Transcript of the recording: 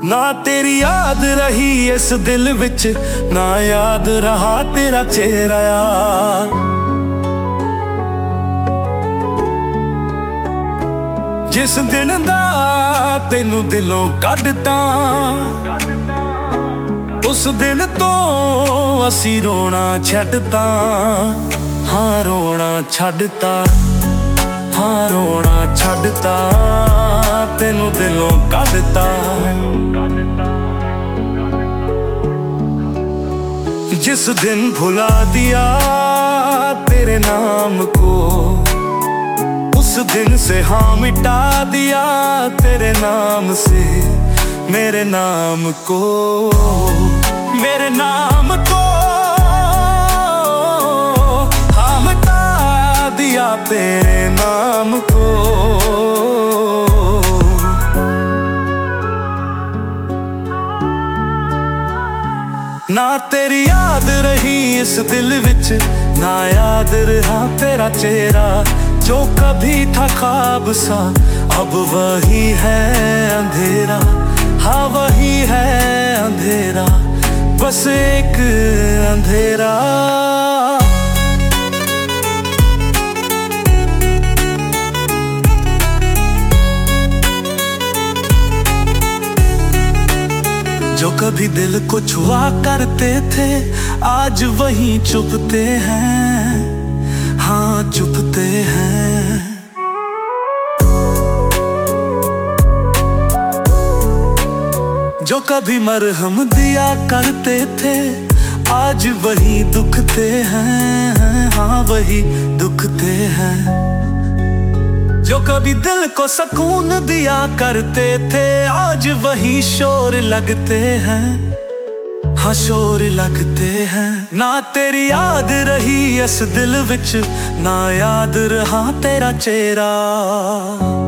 ना तेरी याद रही इस दिल विच, ना याद रहा तेरा चेहरा। जिस दिन दा तेनू दिलों कढता, उस दिन तो असी रोना छड्डता। हाँ रोना छड्डता, हाँ रोना छड्डता, तेनू दिलों कढता। जिस दिन भुला दिया तेरे नाम को, उस दिन से हाँ मिटा दिया तेरे नाम से मेरे नाम को, मेरे नाम को हाँ मिटा दिया तेरे नाम को। ना तेरी याद रही इस दिल विच, ना याद रहा तेरा चेहरा। जो कभी था ख्वाब सा अब वही है अंधेरा। हाँ वही है अंधेरा, बस एक अंधेरा। जो कभी दिल को छुआ करते थे आज वही चुपते हैं। हाँ चुपते हैं। जो कभी मरहम दिया करते थे आज वही दुखते हैं। हाँ वही दुखते हैं। जो कभी दिल को सुकून दिया करते थे आज वही शोर लगते हैं। हाँ शोर लगते हैं। ना तेरी याद रही इस दिल विच, ना याद रहा तेरा चेहरा।